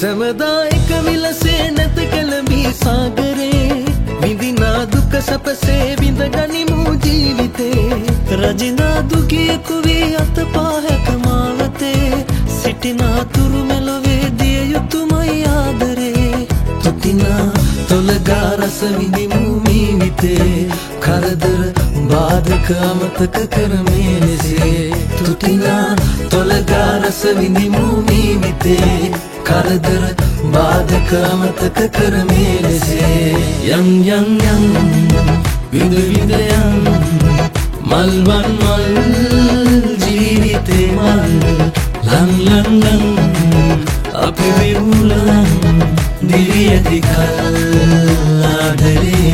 සැමදා එක විලසේ නැත කැළඹී සාගරේ විඳිනා දුක සැපසේ විඳ ගනිමු ජීවිතේ රජිනා දුකියකු වී අතපා හැක මාවතේ සිටිනා තුරු මෙලොවේ දිය යුතුමයි ආදරේ තුතිනා තොලගා රස විඳිමු ජීවිතේ කරදර බාධක අමතක කරමේ ලෙසේ තුතිනා තොලගා රස විඳිමු ජීවිතේ කරදර බාධක අමතක කරමේ ලෙසේ යම් යම් යම් විඳ විඳ යම් මල්වන් මල් ජීවිතේ මල් ලං ලං ලං අපි විමුලන් දිවි ඇති කල් ආදරේ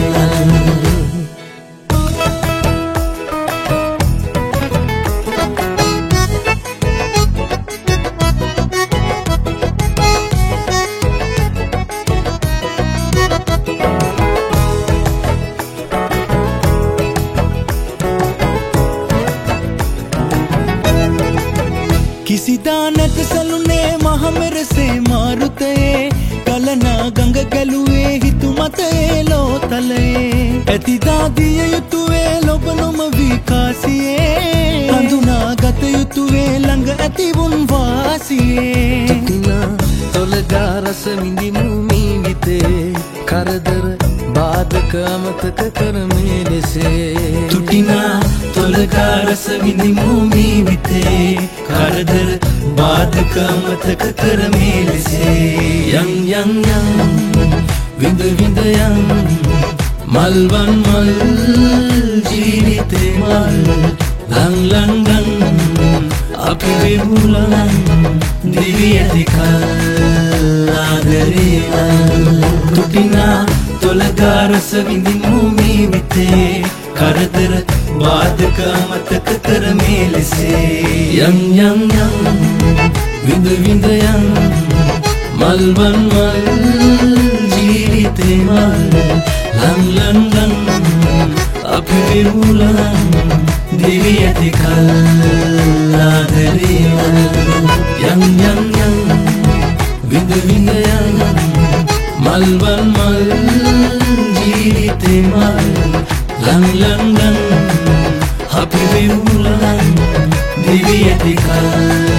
කිසිදා නැත සලුනේ මහමෙරසේ මාරුතයේ කලනා ගඟ ගැලුවේ හිතු මතයේ ලෝතලයේ ඇතිදා දිය යුතුවේ ලොබ නොම විකාසියේ හඳුනා ගත යුතුවේ ළඟ ඇතිවුන් වාසියේ තුතිනා තොලගා රස විඳිමු ජීවිතේ කරදර බාධක අමතක කරමේ ලෙසේ තුටිනා තොලගා රස විඳිමු ජීවිතේ කරදර බාධක අමතක කරමේ ලෙසේ යම් යම් යම් විඳ විඳ යම් මල්වන් මල් ජීවිතේ මල් ලං ලං ලං අපි විමුලන් දිවි ඇති කල් ආදරේ තුතිනා තොලගා රස විඳිමු ජීවිතේ කරදර බාධක අමතක කරමේ ලෙසේ යම් යම් යම් විඳ විඳ යම් මල්වන් මල් ජීවිතේ මල් ලං ලං ලං අපි විමුලන් දිවි ඇති කල් ආදරේ යම් යම් යම් විඳ විඳ යම් මල්වන් මල් ජීවිතේ මල් ලං ලං ලං අපි විමුලන් දිවි ඇති කල්